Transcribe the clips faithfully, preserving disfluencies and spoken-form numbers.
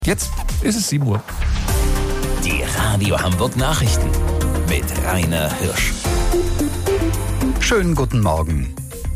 Jetzt ist es sieben Uhr. Die Radio Hamburg Nachrichten mit Rainer Hirsch. Schönen guten Morgen.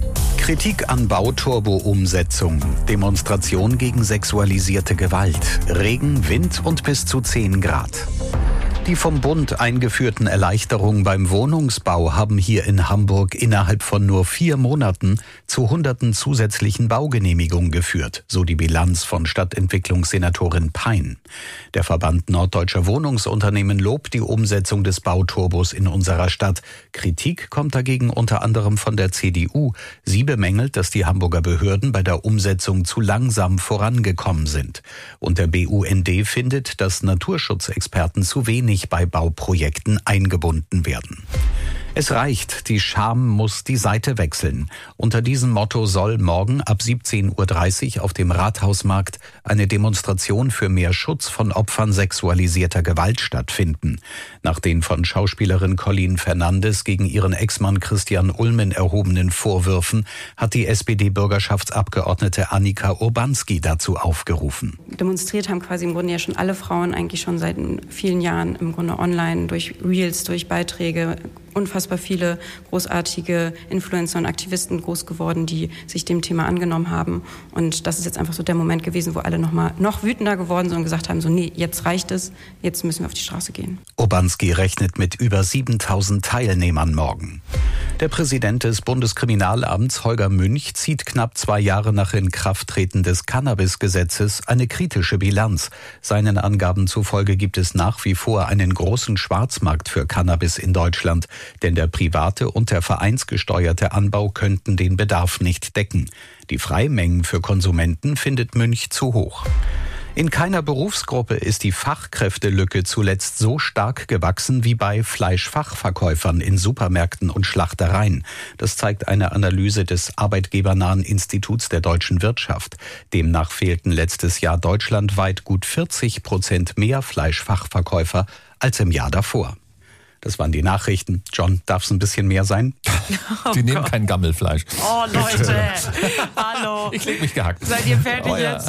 Kritik an Bauturbo-Umsetzung, Demonstration gegen sexualisierte Gewalt, Regen, Wind und bis zu zehn Grad. Die vom Bund eingeführten Erleichterungen beim Wohnungsbau haben hier in Hamburg innerhalb von nur vier Monaten zu hunderten zusätzlichen Baugenehmigungen geführt, so die Bilanz von Stadtentwicklungssenatorin Pein. Der Verband Norddeutscher Wohnungsunternehmen lobt die Umsetzung des Bauturbos in unserer Stadt. Kritik kommt dagegen unter anderem von der C D U. Sie bemängelt, dass die Hamburger Behörden bei der Umsetzung zu langsam vorangekommen sind. Und der B U N D findet, dass Naturschutzexperten zu wenig bei Bauprojekten eingebunden werden. Es reicht, die Scham muss die Seite wechseln. Unter diesem Motto soll morgen ab siebzehn Uhr dreißig auf dem Rathausmarkt eine Demonstration für mehr Schutz von Opfern sexualisierter Gewalt stattfinden. Nach den von Schauspielerin Colleen Fernandes gegen ihren Ex-Mann Christian Ulmen erhobenen Vorwürfen hat die S P D-Bürgerschaftsabgeordnete Annika Urbanski dazu aufgerufen. Demonstriert haben quasi im Grunde ja schon alle Frauen eigentlich schon seit vielen Jahren im Grunde online, durch Reels, durch Beiträge. Unfassbar viele großartige Influencer und Aktivisten groß geworden, die sich dem Thema angenommen haben. Und das ist jetzt einfach so der Moment gewesen, wo alle noch mal noch wütender geworden sind und gesagt haben, so nee, jetzt reicht es, jetzt müssen wir auf die Straße gehen. Urbanski rechnet mit über siebentausend Teilnehmern morgen. Der Präsident des Bundeskriminalamts, Holger Münch, zieht knapp zwei Jahre nach Inkrafttreten des Cannabis-Gesetzes eine kritische Bilanz. Seinen Angaben zufolge gibt es nach wie vor einen großen Schwarzmarkt für Cannabis in Deutschland, denn der private und der vereinsgesteuerte Anbau könnten den Bedarf nicht decken. Die Freimengen für Konsumenten findet Münch zu hoch. In keiner Berufsgruppe ist die Fachkräftelücke zuletzt so stark gewachsen wie bei Fleischfachverkäufern in Supermärkten und Schlachtereien. Das zeigt eine Analyse des arbeitgebernahen Instituts der deutschen Wirtschaft. Demnach fehlten letztes Jahr deutschlandweit gut vierzig Prozent mehr Fleischfachverkäufer als im Jahr davor. Das waren die Nachrichten. John, darf es ein bisschen mehr sein? Oh Die nehmen Gott. kein Gammelfleisch. Oh Leute, hallo. Ich leg mich gehackt. Seid ihr fertig oh, ja. jetzt?